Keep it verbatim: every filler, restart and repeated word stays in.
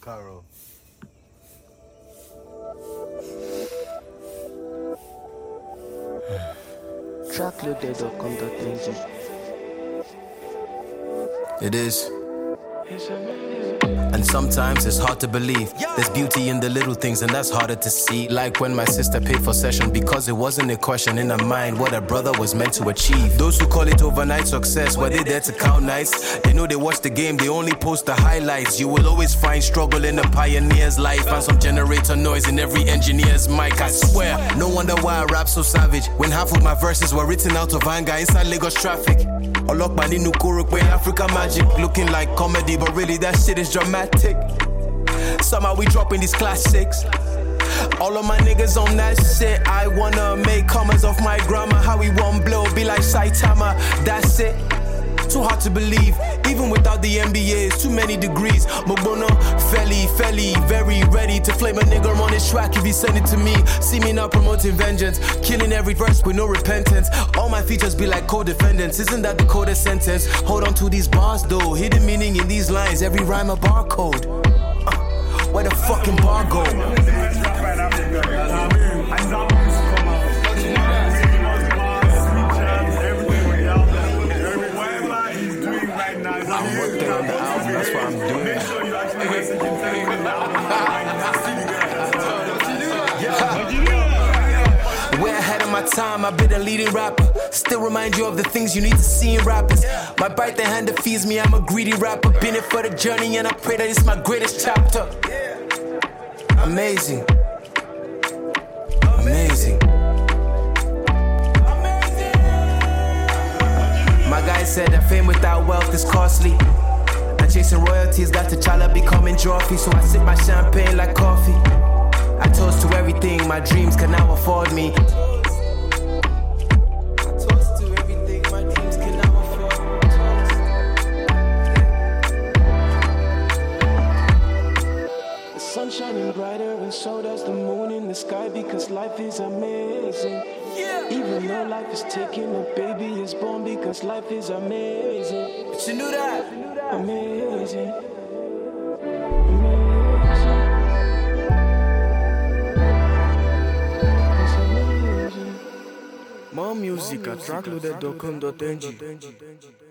Caro. trackloaded dot com dot n g. It is. And sometimes it's hard to believe. There's beauty in the little things, and that's harder to see. Like when my sister paid for session because it wasn't a question in her mind what her brother was meant to achieve. Those who call it overnight success, were they there to count nights? They know they watch the game, they only post the highlights. You will always find struggle in a pioneer's life and some generator noise in every engineer's mic, I swear. No wonder why I rap so savage when half of my verses were written out of anger inside Lagos traffic. Olokbani Nukurukwe, Africa magic, looking like comedy, but really that shit is dramatic. Somehow we dropping these classics. All of my niggas on that shit. I wanna make commas off my grammar. How we want blow, be like Saitama. That's it. Too hard to believe, even without the M B As, too many degrees. Mogbono, Feli, Feli, very ready to flame a nigga on his track if he send it to me. See me now promoting vengeance, killing every verse with no repentance. All my features be like co-defendants, isn't that the coded sentence? Hold on to these bars though, hidden meaning in these lines, every rhyme a barcode. Uh, where the fucking bar go? I'm working on the album, that's what I'm doing. Way ahead of my time, I've been a leading rapper. Still remind you of the things you need to see in rappers. My bite the hand that feeds me, I'm a greedy rapper. Been it for the journey and I pray that it's my greatest chapter. Amazing. Amazing. My guy said that fame without wealth is costly. And chasing royalties got T'Challa becoming Joffrey. So I sip my champagne like coffee. I toast to everything my dreams can now afford me. I toast to everything my dreams can now afford me. The sun's shining brighter and so does the moon in the sky because life is amazing. Yeah. Even though life is taking a baby is born because life is amazing. But you knew that? Amazing. More music at trackloaded dot com dot n g.